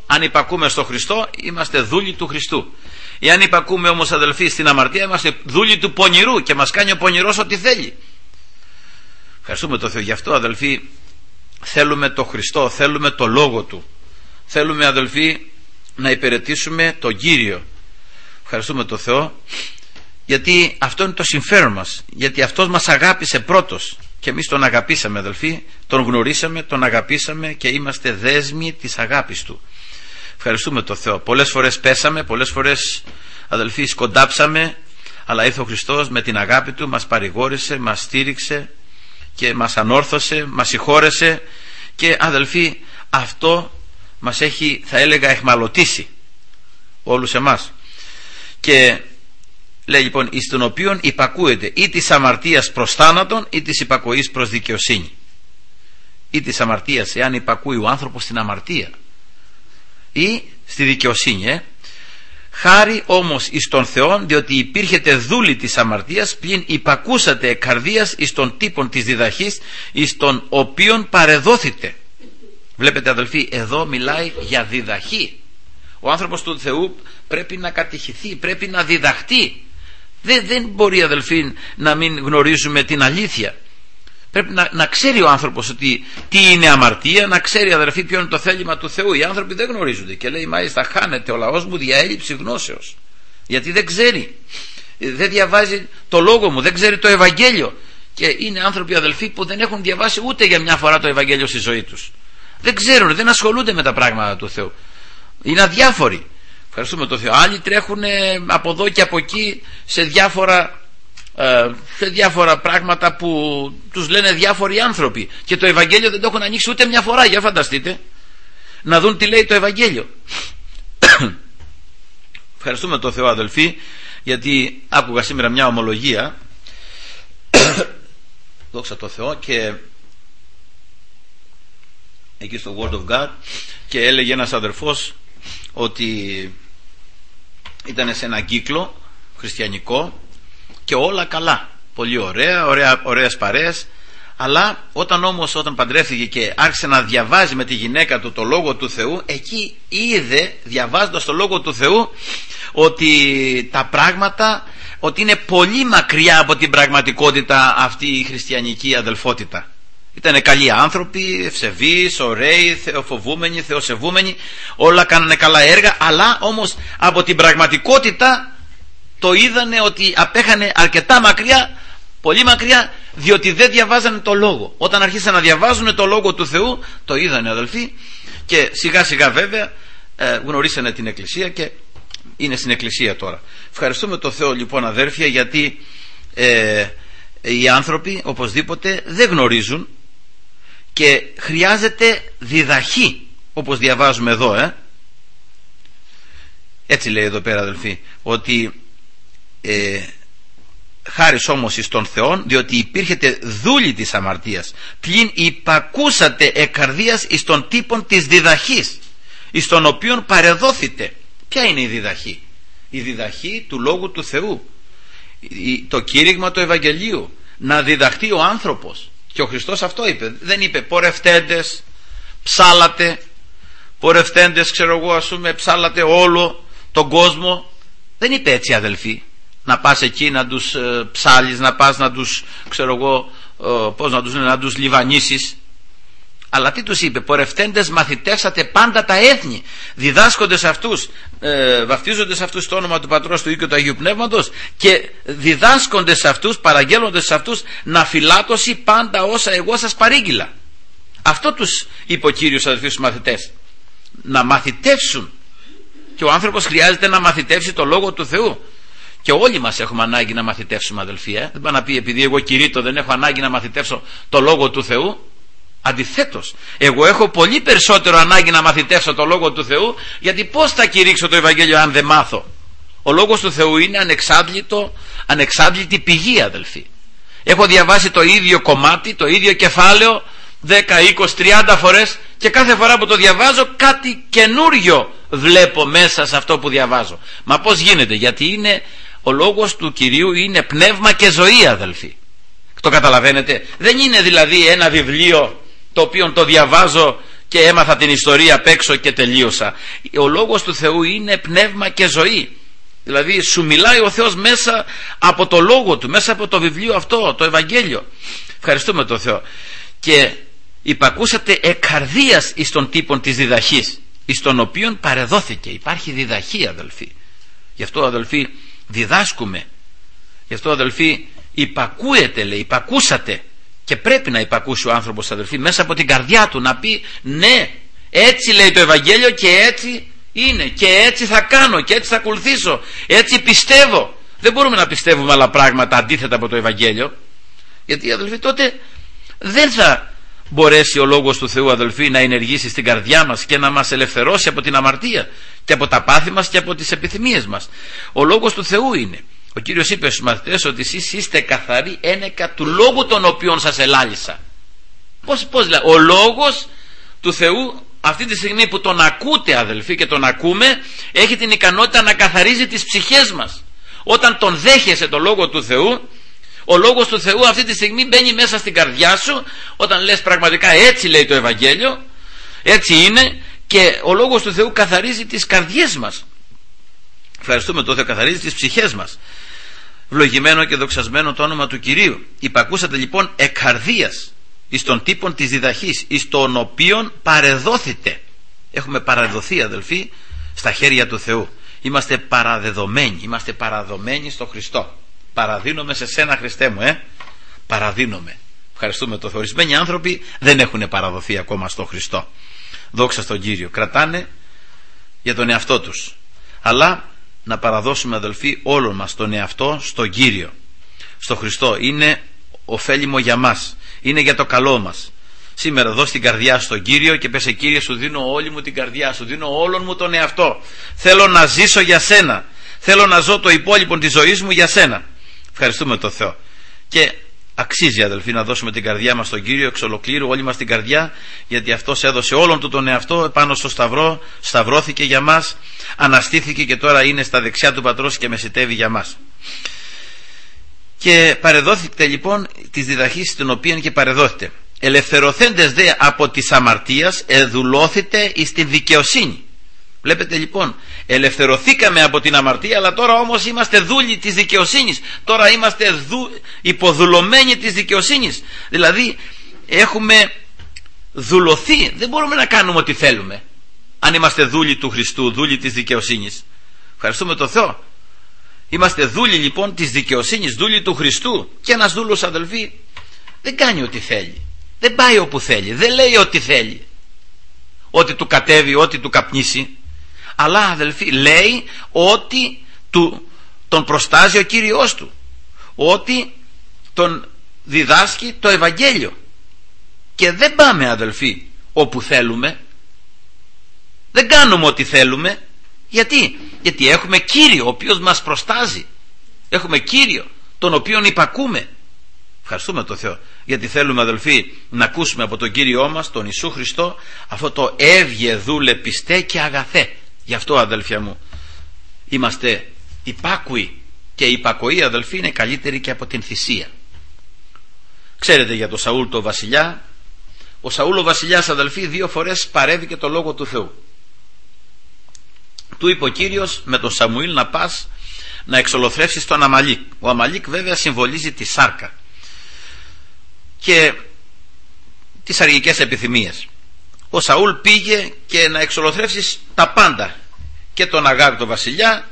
Αν υπακούμε στο Χριστό, είμαστε δούλοι του Χριστού. Εάν υπακούμε όμως, αδελφοί, στην αμαρτία, είμαστε δούλοι του πονηρού και μας κάνει ο πονηρός ό,τι θέλει. Ευχαριστούμε τον Θεό. Γι' αυτό, αδελφοί, θέλουμε το Χριστό, θέλουμε το Λόγο Του. Θέλουμε, αδελφοί, να υπηρετήσουμε τον Κύριο. Ευχαριστούμε τον Θεό, γιατί αυτό είναι το συμφέρον μας, γιατί Αυτός μας αγάπησε πρώτος και εμείς Τον αγαπήσαμε, αδελφοί, Τον γνωρίσαμε, Τον αγαπήσαμε και είμαστε δέσμοι της αγάπης Του. Ευχαριστούμε τον Θεό. Πολλές φορές πέσαμε, πολλές φορές, αδελφοί, σκοντάψαμε, αλλά ήρθε ο Χριστός με την αγάπη Του, μας παρηγόρησε, μας στήριξε και μας ανόρθωσε, μας συγχώρεσε και, αδελφοί, αυτό μας έχει, θα έλεγα, εχμαλωτήσει όλους εμάς. Και λέει λοιπόν, εις τον οποίον υπακούεται ή της αμαρτίας προς θάνατον ή της υπακοής προς δικαιοσύνη. Ή της αμαρτίας, εάν υπακούει ο άνθρωπος στην αμαρτία ή στη δικαιοσύνη, ε? Χάρη όμως εις τον Θεόν, διότι υπήρχετε δούλοι της αμαρτίας, πλην υπακούσατε εκ καρδίας εις τον τύπον της διδαχής, εις τον οποίον παρεδόθητε. Βλέπετε, αδελφοί, εδώ μιλάει για διδαχή. Ο άνθρωπος του Θεού πρέπει να κατηχηθεί, πρέπει να διδαχτεί. Δεν, δεν μπορεί, αδελφοί, να μην γνωρίζουμε την αλήθεια. Πρέπει να, να ξέρει ο άνθρωπος ότι τι είναι αμαρτία, να ξέρει, αδελφοί, ποιο είναι το θέλημα του Θεού. Οι άνθρωποι δεν γνωρίζονται και λέει, μάλιστα, χάνεται ο λαός μου δια έλλειψη γνώσεως. Γιατί δεν ξέρει, δεν διαβάζει το λόγο μου, δεν ξέρει το Ευαγγέλιο. Και είναι άνθρωποι, αδελφοί, που δεν έχουν διαβάσει ούτε για μια φορά το Ευαγγέλιο στη ζωή τους. Δεν ξέρουν, δεν ασχολούνται με τα πράγματα του Θεού. Είναι αδιάφοροι. Ευχαριστούμε τον Θεό. Άλλοι τρέχουν από εδώ και από εκεί σε διάφορα, σε διάφορα πράγματα που τους λένε διάφοροι άνθρωποι και το Ευαγγέλιο δεν το έχουν ανοίξει ούτε μια φορά. Για φανταστείτε, να δουν τι λέει το Ευαγγέλιο. Ευχαριστούμε τον Θεό, αδελφοί, γιατί άκουγα σήμερα μια ομολογία δόξα τω Θεώ, και εκεί στο Word of God, και έλεγε ένας αδερφός ότι ήταν σε ένα κύκλο χριστιανικό και όλα καλά, πολύ ωραία, ωραία ωραίες παρέες, αλλά όταν όμως όταν παντρεύτηκε και άρχισε να διαβάζει με τη γυναίκα του το Λόγο του Θεού, εκεί είδε, διαβάζοντας το Λόγο του Θεού, ότι τα πράγματα, ότι είναι πολύ μακριά από την πραγματικότητα αυτή η χριστιανική αδελφότητα. Ήτανε καλοί άνθρωποι, ευσεβείς, ωραίοι, θεοφοβούμενοι, θεοσεβούμενοι, όλα κάνανε καλά έργα, αλλά όμως από την πραγματικότητα το είδανε ότι απέχανε αρκετά μακριά, πολύ μακριά, διότι δεν διαβάζανε το Λόγο. Όταν αρχίσαν να διαβάζουν το Λόγο του Θεού, το είδανε, αδελφοί, και σιγά σιγά βέβαια ε, γνωρίσανε την Εκκλησία και είναι στην Εκκλησία τώρα. Ευχαριστούμε τον Θεό λοιπόν, αδέρφια, γιατί ε, οι άνθρωποι οπωσδήποτε δεν γνωρίζουν και χρειάζεται διδαχή, όπως διαβάζουμε εδώ, ε. έτσι λέει εδώ πέρα, αδελφοί, ότι ε, χάρις όμως εις τον Θεόν, διότι υπήρχετε δούλοι της αμαρτίας, πλην υπακούσατε εκ καρδίας εις τον τύπον της διδαχής, εις τον οποίον παρεδόθητε. Ποια είναι η διδαχή? Η διδαχή του Λόγου του Θεού, το κήρυγμα του Ευαγγελίου, να διδαχτεί ο άνθρωπος. Και ο Χριστός αυτό είπε, δεν είπε πορευτέντες, ψάλατε, πορευτέντες, ξέρω εγώ, ας πούμε, ψάλατε όλο τον κόσμο. Δεν είπε έτσι, αδελφοί, να πας εκεί να τους ε, ψάλεις, να πας να τους, ξέρω εγώ, ε, πώς να τους λένε, να τους λιβανίσεις. Αλλά τι τους είπε? Πορευτέντες μαθητεύσατε πάντα τα έθνη, διδάσκοντες αυτούς, ε, βαφτίζοντες αυτούς στο όνομα του Πατρός, του Υιού και του Αγίου Πνεύματος, και διδάσκοντες αυτούς, παραγγέλλοντες αυτούς να φυλάτωση πάντα όσα εγώ σας παρήγγειλα. Αυτό τους είπε ο Κύριος, αδελφοί, στους μαθητές, να μαθητεύσουν. Και ο άνθρωπος χρειάζεται να μαθητεύσει το Λόγο του Θεού. Και όλοι μας έχουμε ανάγκη να μαθητεύσουμε, αδελφοί, ε? Δεν πάει να πει επειδή εγώ κηρύττω δεν έχω ανάγκη να μαθητεύσω το Λόγο του Θεού. Αντιθέτως, εγώ έχω πολύ περισσότερο ανάγκη να μαθητεύσω το Λόγο του Θεού, γιατί πώς θα κηρύξω το Ευαγγέλιο αν δεν μάθω? Ο Λόγος του Θεού είναι ανεξάντλητο, ανεξάντλητη πηγή, αδελφοί. Έχω διαβάσει το ίδιο κομμάτι, το ίδιο κεφάλαιο δέκα, είκοσι, τριάντα φορές, και κάθε φορά που το διαβάζω κάτι καινούριο βλέπω μέσα σε αυτό που διαβάζω. Μα πώς γίνεται? Γιατί είναι ο Λόγος του Κυρίου, είναι πνεύμα και ζωή, αδελφοί. Το καταλαβαίνετε? Δεν είναι δηλαδή ένα βιβλίο το οποίο το διαβάζω και έμαθα την ιστορία απ' έξω και τελείωσα. Ο λόγος του Θεού είναι πνεύμα και ζωή. Δηλαδή σου μιλάει ο Θεός μέσα από το λόγο του, μέσα από το βιβλίο αυτό, το Ευαγγέλιο. Ευχαριστούμε τον Θεό. Και υπακούσατε εκαρδίας εις των τύπων της διδαχής, εις των οποίων παρεδόθηκε. Υπάρχει διδαχή, αδελφοί. Γι' αυτό, αδελφοί, διδάσκουμε. Γι' αυτό, αδελφοί, υπακούετε, λέει, υπακούσατε. Και πρέπει να υπακούσει ο άνθρωπος, αδελφοί, μέσα από την καρδιά του, να πει ναι, έτσι λέει το Ευαγγέλιο και έτσι είναι και έτσι θα κάνω και έτσι θα ακολουθήσω, έτσι πιστεύω. Δεν μπορούμε να πιστεύουμε άλλα πράγματα αντίθετα από το Ευαγγέλιο, γιατί, αδελφοί, τότε δεν θα μπορέσει ο λόγος του Θεού, αδελφοί, να ενεργήσει στην καρδιά μας και να μας ελευθερώσει από την αμαρτία και από τα πάθη μας και από τις επιθυμίες μας. Ο λόγος του Θεού είναι. Ο Κύριος είπε στους μαθητές ότι εσείς είστε καθαροί ένεκα του λόγου των οποίων σας ελάλησα. Πώς, πώς λέει, ο λόγος του Θεού αυτή τη στιγμή που τον ακούτε, αδελφοί, και τον ακούμε, έχει την ικανότητα να καθαρίζει τις ψυχές μας. Όταν τον δέχεσαι το λόγο του Θεού, ο λόγος του Θεού αυτή τη στιγμή μπαίνει μέσα στην καρδιά σου, όταν λες πραγματικά έτσι λέει το Ευαγγέλιο, έτσι είναι, και ο λόγος του Θεού καθαρίζει τις καρδιές μας. Ευχαριστούμε τον Θεό, καθαρίζει τις ψυχές μας. Βλογημένο και δοξασμένο το όνομα του Κυρίου. Υπακούσατε λοιπόν εκαρδίας εις των τύπων της διδαχής, εις των οποίων παρεδόθητε. Έχουμε παραδοθεί, αδελφοί, στα χέρια του Θεού. Είμαστε παραδεδομένοι, είμαστε παραδομένοι στο Χριστό. Παραδίνομαι σε σένα, Χριστέ μου, ε. Παραδίνομαι. Ευχαριστούμε το Θεό. Ορισμένοι άνθρωποι δεν έχουν παραδοθεί ακόμα στο Χριστό. Δόξα στον Κύριο. Κρατάνε για τον εαυτό τους. Αλλά να παραδώσουμε, αδελφοί, όλον μας τον εαυτό στον Κύριο, στο Χριστό. Είναι ωφέλιμο για μας, είναι για το καλό μας. Σήμερα δώσ' την καρδιά στον Κύριο και πες: Κύριε, σου δίνω όλη μου την καρδιά, σου δίνω όλον μου τον εαυτό. Θέλω να ζήσω για σένα, θέλω να ζω το υπόλοιπο της ζωής μου για σένα. Ευχαριστούμε τον Θεό. Και αξίζει, αδελφοί, να δώσουμε την καρδιά μας στον Κύριο εξ ολοκλήρου, όλη μας την καρδιά, γιατί Αυτός έδωσε όλον του τον εαυτό πάνω στο σταυρό, σταυρώθηκε για μας, αναστήθηκε και τώρα είναι στα δεξιά του Πατρός και μεσητεύει για μας. Και παρεδόθηκτε λοιπόν της διδαχής την οποία και παρεδόθητε. Ελευθερωθέντες δε από της αμαρτίας εδουλώθητε εις τη δικαιοσύνη. Βλέπετε λοιπόν, ελευθερωθήκαμε από την αμαρτία, αλλά τώρα όμως είμαστε δούλοι της δικαιοσύνης. Τώρα είμαστε δου, υποδουλωμένοι της δικαιοσύνης. Δηλαδή έχουμε δουλωθεί. Δεν μπορούμε να κάνουμε ό,τι θέλουμε αν είμαστε δούλοι του Χριστού, δούλοι της δικαιοσύνης. Ευχαριστούμε τον Θεό. Είμαστε δούλοι λοιπόν της δικαιοσύνης, δούλοι του Χριστού. Και ένας δούλος, αδελφοί, δεν κάνει ό,τι θέλει, δεν πάει όπου θέλει, δεν λέει ό,τι θέλει, ό,τι του κατέβει, ό,τι του καπνίσει. Αλλά, αδελφοί, λέει ότι του, τον προστάζει ο Κύριος του, ότι τον διδάσκει το Ευαγγέλιο. Και δεν πάμε, αδελφοί, όπου θέλουμε, δεν κάνουμε ό,τι θέλουμε. Γιατί? Γιατί έχουμε Κύριο ο οποίος μας προστάζει, έχουμε Κύριο τον οποίον υπακούμε. Ευχαριστούμε τον Θεό, γιατί θέλουμε, αδελφοί, να ακούσουμε από τον Κύριό μας, τον Ιησού Χριστό, αυτό το έβγε δούλε πιστέ και αγαθέ. Γι' αυτό, αδελφιά μου, είμαστε υπάκουοι, και η υπακοή, αδελφοί, είναι καλύτερη και από την θυσία. Ξέρετε για τον Σαούλ τον βασιλιά. Ο Σαούλ ο βασιλιάς, αδελφοί, δύο φορές παρέβηκε το λόγο του Θεού. Του είπε ο Κύριος με τον Σαμουήλ να πας να εξολοθρεύσεις τον Αμαλίκ. Ο Αμαλίκ βέβαια συμβολίζει τη σάρκα και τις αργικές επιθυμίες. Ο Σαούλ πήγε και να εξολοθρεύσεις τα πάντα, και τον Αγάγ τον βασιλιά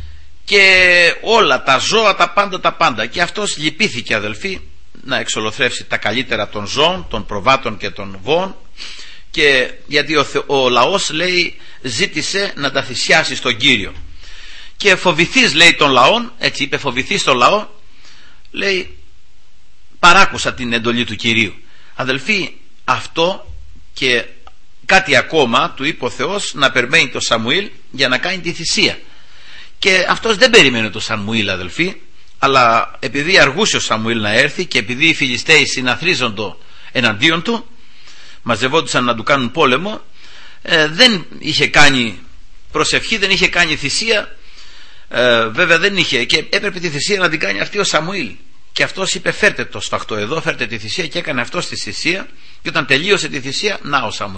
και όλα τα ζώα, τα πάντα τα πάντα. Και αυτός λυπήθηκε, αδελφοί, να εξολοθρεύσει τα καλύτερα των ζώων, των προβάτων και των βόων, και γιατί ο, Θεό, ο λαός, λέει, ζήτησε να τα θυσιάσει στον Κύριο. Και φοβηθείς, λέει, των λαών, έτσι είπε, φοβηθείς τον λαό, λέει, παράκουσα την εντολή του Κυρίου. Αδελφοί, αυτό και κάτι ακόμα του είπε ο Θεός, να περιμένει το Σαμουήλ για να κάνει τη θυσία. Και αυτός δεν περίμενε το Σαμουήλ, αδελφοί, αλλά επειδή αργούσε ο Σαμουήλ να έρθει και επειδή οι Φιλιστέοι συναθρίζοντο εναντίον του, μαζευόντουσαν να του κάνουν πόλεμο, ε, δεν είχε κάνει προσευχή, δεν είχε κάνει θυσία, ε, βέβαια δεν είχε, και έπρεπε τη θυσία να την κάνει αυτή ο Σαμουήλ. Και αυτός είπε, φέρτε το σφαχτό εδώ, φέρτε τη θυσία, και έκανε αυτός τη θυσία. Και όταν τελείωσε τη θυσία, να ο Σαμουήλ.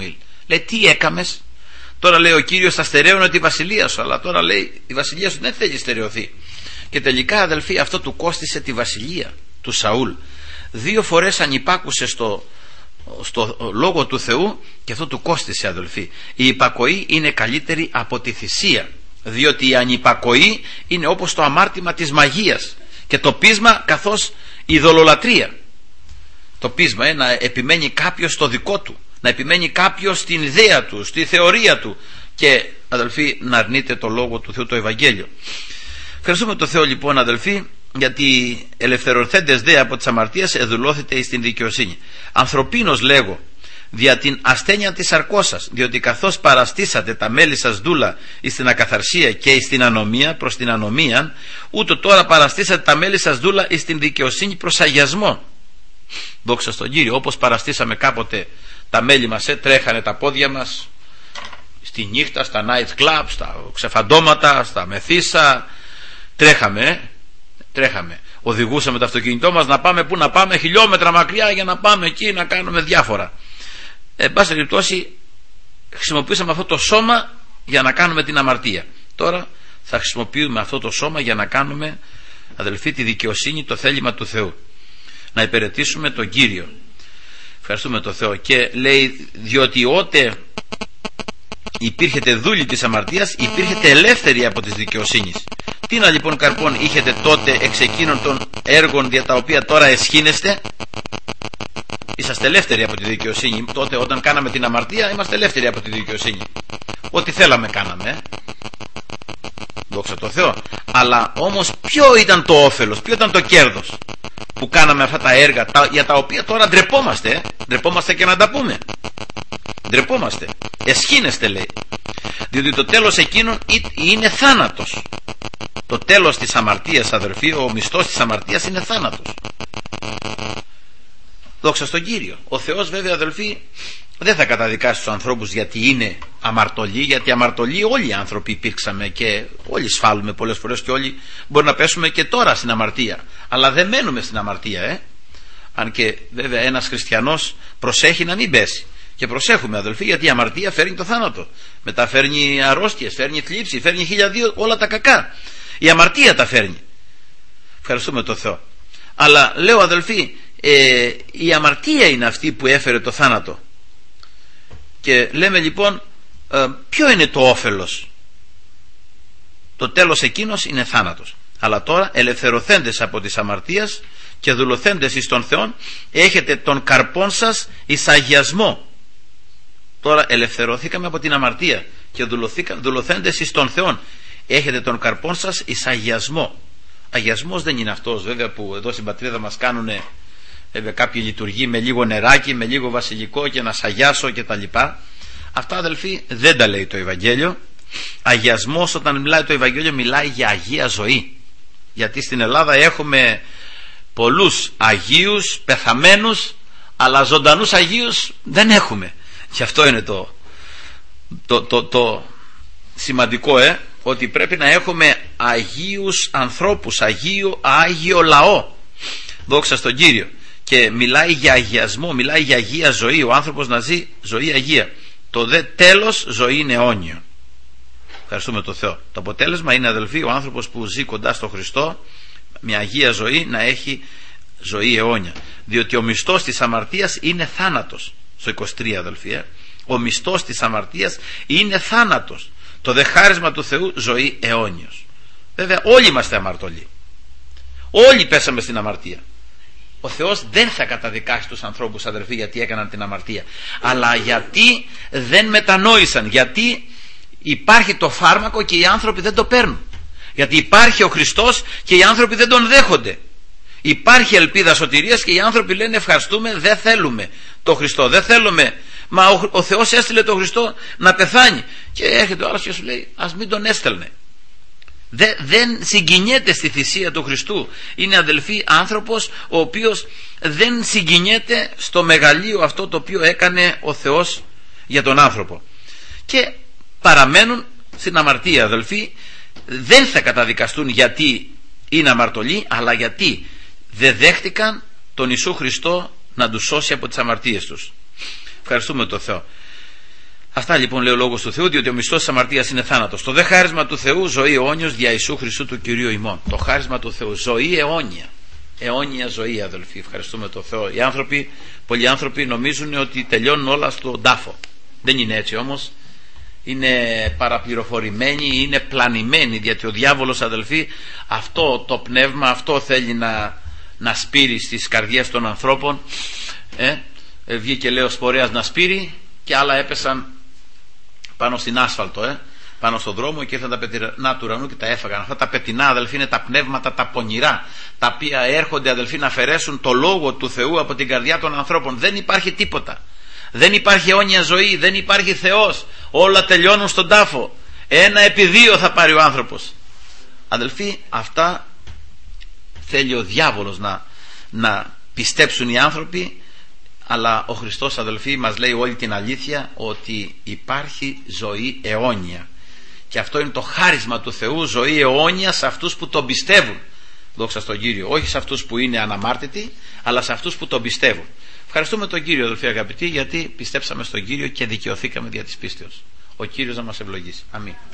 Λέει, τι έκαμες? Τώρα λέει ο Κύριος, θα στερέωνε τη βασιλεία σου. Αλλά τώρα λέει, η βασιλεία σου δεν θέλει στερεωθεί. Και τελικά, αδελφοί, αυτό του κόστισε τη βασιλεία του Σαούλ. Δύο φορές ανυπάκουσε στο, στο λόγο του Θεού και αυτό του κόστισε, αδελφοί. Η υπακοή είναι καλύτερη από τη θυσία, διότι η ανυπακοή είναι όπως το αμάρτημα της μαγείας και το πείσμα καθώς η ειδωλολατρία. Το πείσμα είναι να επιμένει κάποιος στο δικό του, να επιμένει κάποιος στην ιδέα του, στη θεωρία του και, αδελφοί, να αρνείται το λόγο του Θεού, το Ευαγγέλιο. Ευχαριστούμε τον Θεό λοιπόν, αδελφοί, γιατί ελευθερωθέντες δε από τις αμαρτίες εδουλώθητε εις την δικαιοσύνη. Ανθρωπίνος λέγω, δια την ασθένεια της σαρκός σας, διότι καθώς παραστήσατε τα μέλη σας δούλα εις την ακαθαρσία και εις την ανομία προς την ανομία, ούτω τώρα παραστήσατε τα μέλη σας δούλα εις την δικαιοσύνη προς αγιασμό. Δόξα στον Κύριο. Όπως παραστήσαμε κάποτε τα μέλη μας, ε, τρέχανε τα πόδια μας στη νύχτα, στα night club, στα ξεφαντώματα, στα μεθύσα, τρέχαμε, ε, τρέχαμε. Οδηγούσαμε το αυτοκίνητό μας να πάμε που να πάμε, χιλιόμετρα μακριά για να πάμε εκεί να κάνουμε διάφορα. Εν πάση περιπτώσει, χρησιμοποιήσαμε αυτό το σώμα για να κάνουμε την αμαρτία. Τώρα θα χρησιμοποιούμε αυτό το σώμα για να κάνουμε, αδελφοί, τη δικαιοσύνη, το θέλημα του Θεού. Να υπηρετήσουμε τον Κύριο. Ευχαριστούμε τον Θεό. Και λέει, διότι ότε υπήρχετε δούλοι της αμαρτίας, υπήρχετε ελεύθεροι από της δικαιοσύνης. Τι να λοιπόν καρπών είχετε τότε εξ εκείνων των έργων δια τα οποία τώρα εσχήνεστε? Είσαστε ελεύθεροι από τη δικαιοσύνη. Τότε όταν κάναμε την αμαρτία είμαστε ελεύθεροι από τη δικαιοσύνη. Ό,τι θέλαμε κάναμε, ε? Δόξα τω Θεώ. Αλλά όμως ποιο ήταν το όφελος, ποιο ήταν το κέρδος που κάναμε αυτά τα έργα, τα, για τα οποία τώρα ντρεπόμαστε, ε? ντρεπόμαστε και να τα πούμε. Ντρεπόμαστε. Εσχήνεστε, λέει. Διότι το τέλος εκείνων είναι θάνατος. Το τέλος της αμαρτίας, αδερφοί, ο μισθός της αμαρτίας είναι θάνατος. Δόξα στον Κύριο. Ο Θεός βέβαια, αδελφοί, δεν θα καταδικάσει τους ανθρώπους γιατί είναι αμαρτωλοί, γιατί αμαρτωλοί όλοι οι άνθρωποι υπήρξαμε και όλοι σφάλουμε πολλές φορές και όλοι μπορεί να πέσουμε και τώρα στην αμαρτία, αλλά δεν μένουμε στην αμαρτία, ε? Αν και βέβαια ένας χριστιανός προσέχει να μην πέσει. Και προσέχουμε, αδελφοί, γιατί η αμαρτία φέρνει το θάνατο. Μετά φέρνει αρρώστιες, φέρνει θλίψη, φέρνει χίλια δύο, όλα τα κακά. Η αμαρτία τα φέρνει. Ευχαριστούμε τον Θεό. Αλλά λέω, αδελφοί, ε, η αμαρτία είναι αυτή που έφερε το θάνατο. Και λέμε λοιπόν, ε, ποιο είναι το όφελος? Το τέλος εκείνος είναι θάνατος. Αλλά τώρα ελευθερωθέντες από τις αμαρτίες και δουλωθέντες εις τον Θεόν, έχετε τον καρπόν σας εις αγιασμό. Τώρα ελευθερωθήκαμε από την αμαρτία και δουλωθέντες εις τον Θεόν, έχετε τον καρπόν σας εις αγιασμό. Αγιασμός δεν είναι αυτός βέβαια που εδώ στην πατρίδα μας κάνουν βέβαια κάποιοι λειτουργοί με λίγο νεράκι, με λίγο βασιλικό και να σαγιάσω και τα λοιπά. Αυτά, αδελφοί, δεν τα λέει το Ευαγγέλιο. Αγιασμός, όταν μιλάει το Ευαγγέλιο, μιλάει για αγία ζωή. Γιατί στην Ελλάδα έχουμε πολλούς αγίους πεθαμένους, αλλά ζωντανούς αγίους δεν έχουμε. Και αυτό είναι το, το, το, το σημαντικό, ε, ότι πρέπει να έχουμε αγίους ανθρώπους, αγίο, άγιο λαό. Δόξα στον Κύριο. Και μιλάει για αγιασμό, μιλάει για αγία ζωή, ο άνθρωπος να ζει ζωή αγία. Το δε τέλος ζωή είναι αιώνιο. Ευχαριστούμε τον Θεό. Το αποτέλεσμα είναι, αδελφοί, ο άνθρωπος που ζει κοντά στο Χριστό, μια αγία ζωή, να έχει ζωή αιώνια. Διότι ο μισθός της αμαρτίας είναι θάνατος. Στο είκοσι τρία, αδελφοί, ε. Ο μισθός της αμαρτίας είναι θάνατος. Το δε χάρισμα του Θεού ζωή αιώνιος. Βέβαια όλοι είμαστε αμαρτωλοί. Όλοι πέσαμε στην αμαρτία. Ο Θεός δεν θα καταδικάσει τους ανθρώπους, αδελφοί, γιατί έκαναν την αμαρτία, αλλά γιατί δεν μετανόησαν, γιατί υπάρχει το φάρμακο και οι άνθρωποι δεν το παίρνουν, γιατί υπάρχει ο Χριστός και οι άνθρωποι δεν τον δέχονται. Υπάρχει ελπίδα σωτηρίας και οι άνθρωποι λένε ευχαριστούμε, δεν θέλουμε το Χριστό, δεν θέλουμε. Μα ο, ο Θεός έστειλε τον Χριστό να πεθάνει. Και έρχεται ο άλλος και σου λέει ας μην τον έστελνε. Δεν, δεν συγκινιέται στη θυσία του Χριστού. Είναι, αδελφοί, άνθρωπος ο οποίος δεν συγκινιέται στο μεγαλείο αυτό το οποίο έκανε ο Θεός για τον άνθρωπο. Και παραμένουν στην αμαρτία, αδελφοί. Δεν θα καταδικαστούν γιατί είναι αμαρτωλοί, αλλά γιατί δεν δέχτηκαν τον Ιησού Χριστό να τους σώσει από τις αμαρτίες τους. Ευχαριστούμε τον Θεό. Αυτά λοιπόν λέει ο λόγος του Θεού, διότι ο μισθός της αμαρτίας είναι θάνατος. Το δε χάρισμα του Θεού, ζωή αιώνιος δια Ιησού Χριστού του Κυρίου ημών. Το χάρισμα του Θεού, ζωή αιώνια. Αιώνια ζωή, αδελφοί. Ευχαριστούμε τον Θεό. Οι άνθρωποι, πολλοί άνθρωποι νομίζουν ότι τελειώνουν όλα στον τάφο. Δεν είναι έτσι όμως. Είναι παραπληροφορημένοι, είναι πλανημένοι, γιατί ο διάβολος, αδελφοί, αυτό το πνεύμα, αυτό θέλει να, να σπείρει στις καρδιές των ανθρώπων. Ε, βγήκε λέει ο σπορέας να σπείρει και άλλα έπεσαν πάνω στην άσφαλτο, ε, πάνω στον δρόμο, και ήρθαν τα πετεινά του ουρανού και τα έφαγαν. Αυτά τα πετεινά, αδελφοί, είναι τα πνεύματα τα πονηρά, τα οποία έρχονται, αδελφοί, να αφαιρέσουν το λόγο του Θεού από την καρδιά των ανθρώπων. Δεν υπάρχει τίποτα. Δεν υπάρχει αιώνια ζωή, δεν υπάρχει Θεός. Όλα τελειώνουν στον τάφο. Ένα επί δύο θα πάρει ο άνθρωπος. Αδελφοί, αυτά θέλει ο διάβολος να, να πιστέψουν οι άνθρωποι. Αλλά ο Χριστός, αδελφοί, μας λέει όλη την αλήθεια, ότι υπάρχει ζωή αιώνια. Και αυτό είναι το χάρισμα του Θεού, ζωή αιώνια σε αυτούς που τον πιστεύουν. Δόξα στον Κύριο. Όχι σε αυτούς που είναι αναμάρτητοι, αλλά σε αυτούς που τον πιστεύουν. Ευχαριστούμε τον Κύριο, αδελφοί αγαπητοί, γιατί πιστέψαμε στον Κύριο και δικαιωθήκαμε δια της πίστεως. Ο Κύριος να μας ευλογήσει. Αμήν.